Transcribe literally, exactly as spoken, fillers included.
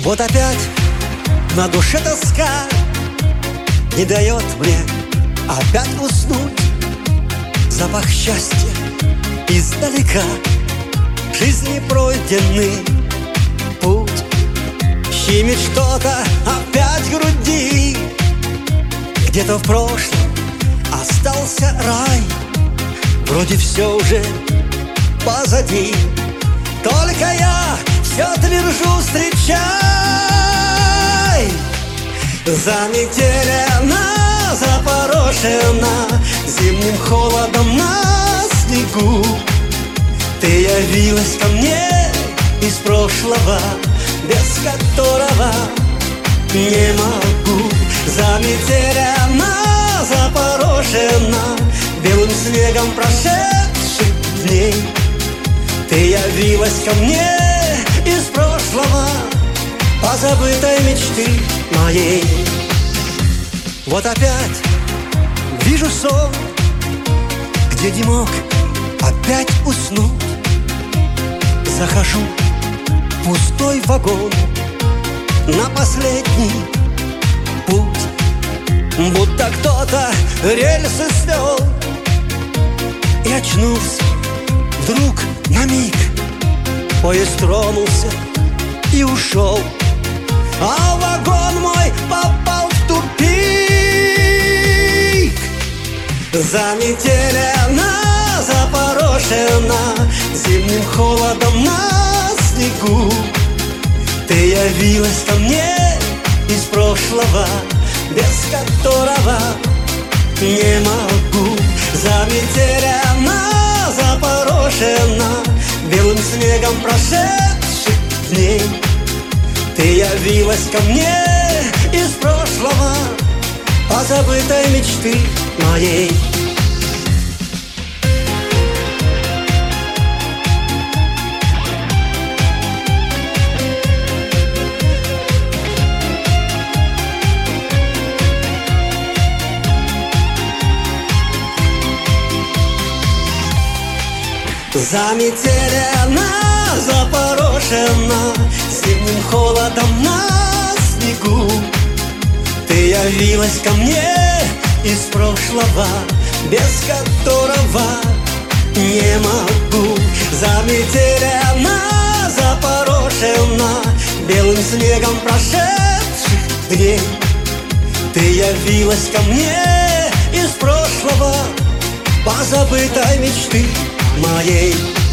Вот опять на душе тоска не дает мне опять уснуть. Запах счастья издалека, жизни пройденный путь. Щемит что-то опять в груди. Где-то в прошлом остался рай. Вроде все уже позади, только я все твержу: встречай. Заметелена, запорошена зимним холодом на снегу. Ты явилась ко мне из прошлого, без которого не могу. Заметелена, запорошена белым снегом прошедших дней. Ты явилась ко мне из прошлого, позабытой мечты моей. Вот опять вижу сон, где не мог опять уснуть. Захожу в пустой вагон на последний путь, будто кто-то рельсы свел. И очнулся вдруг на миг, поезд тронулся и ушел, а вагон мой попал в тупик. Заметелена, запорошена зимним холодом на снегу. Ты явилась ко мне из прошлого, без которого не могу. Заметелена, запорошена белым снегом прошедших дней. Ты явилась ко мне из прошлого, позабытой мечты моей. Заметелена, запорошена зимним холодом на снегу. Ты явилась ко мне из прошлого, без которого не могу. Заметелена, запорошена белым снегом прошедших дней. Ты явилась ко мне из прошлого, позабытой мечты моей.